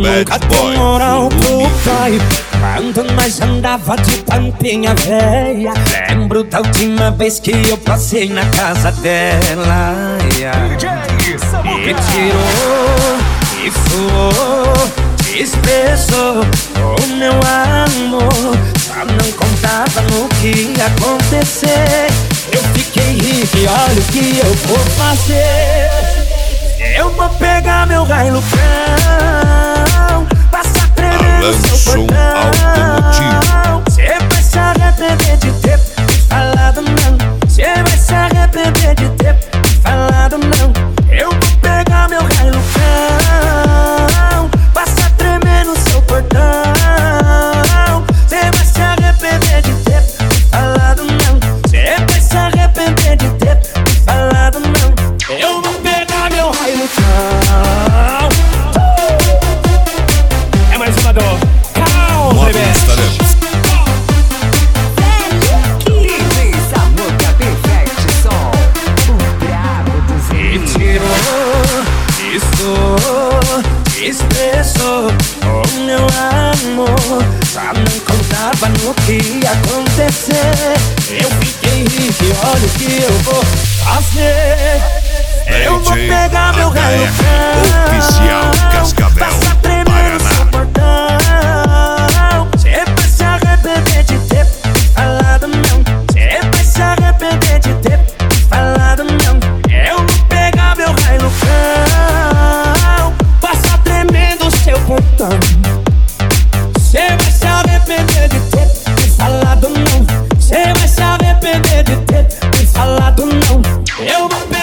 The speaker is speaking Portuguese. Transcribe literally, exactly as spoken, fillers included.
nunca deu moral pro pai quando nós andava de pampinha véia. Lembro da última vez que eu passei na casa dela, yeah. E tirou, e suou, expressou o meu amor. Só não contava no que ia acontecer. Eu fiquei rico e olha o que eu vou fazer. Eu vou pegar meu Hilux, passar tremendo no seu portão. Cê vai se arrepender de ter falado não. Cê vai se arrepender de ter falado não. Eu vou pegar meu Hilux, passar tremendo no seu portão. Cê vai se arrepender de ter falado não. Cê vai se arrepender de ter falado não. Eu vou pegar meu Hilux. É mais uma dor. Calma, bebê. E tirou, isso, expressou o meu amor. Só não contava no que ia acontecer. Eu fiquei rico e olha o que eu vou fazer. Eu vou pegar meu Hilux, Oficial Cascavel, passar tremendo no seu portão. Cê vai se arrepender de ter falado não. Cê vai se arrepender de ter falado não. Eu vou pegar meu Hilux, passar tremendo no seu portão. Cê vai se arrepender de ter falado não. Cê vai se arrepender de ter falado não. Eu vou